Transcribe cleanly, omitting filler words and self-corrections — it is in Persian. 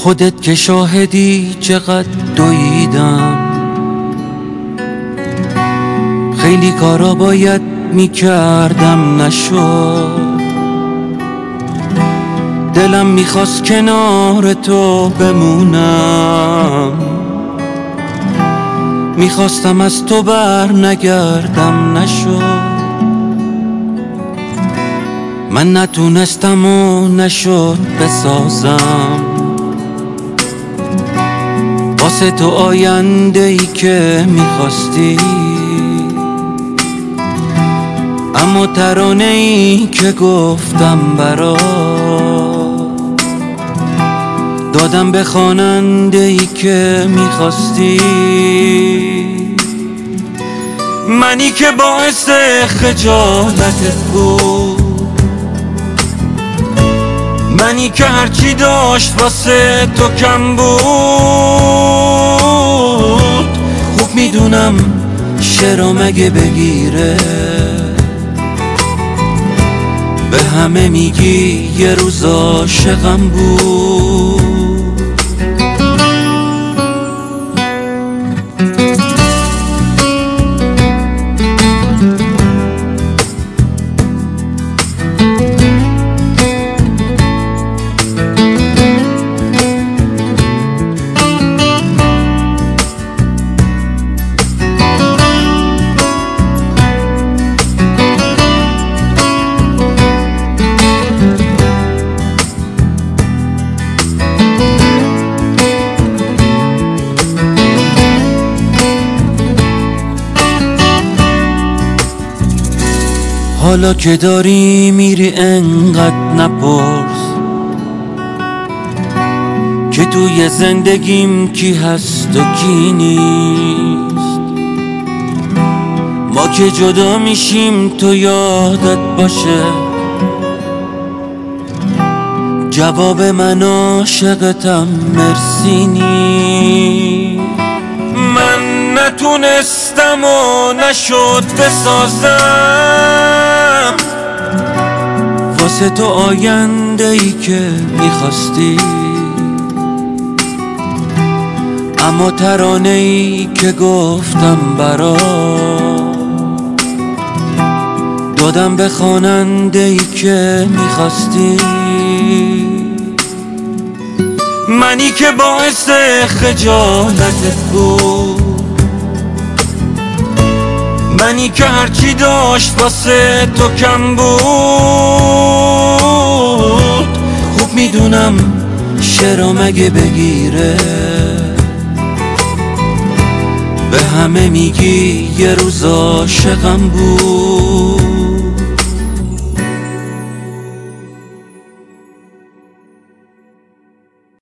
خودت که شاهدی چقدر دویدم، خیلی کارا باید میکردم نشد. دلم میخواست کنار تو بمونم، میخواستم از تو بر نگردم نشد. من نتونستم و نشد بسازم واسه تو آینده ای که میخواستی، اما ترانه ای که گفتم برات دادم به خواننده ای که میخواستی. منی که باعث خجالتت بود، منی که هرچی داشت واسه تو کم بود. خوب میدونم شعرا مگه بگیره، به همه میگی یه روز عاشقم بود. حالا که داری میری انقدر نپرس که توی زندگیم کی هست و کی نیست. ما که جدا میشیم تو یادت باشه، جواب من عاشقتم مرسی نیست. من نتونستم و نشد بسازم واسه تو آینده ای که میخواستی، اما ترانه ای که گفتم برات دادم به خواننده ای که میخواستی. منی که باعث خجالتت بود، منی که هرچی داشت واسه تو کم بود. خوب میدونم شعرا مگه بگیره، به همه میگی یه روز عاشقم بود.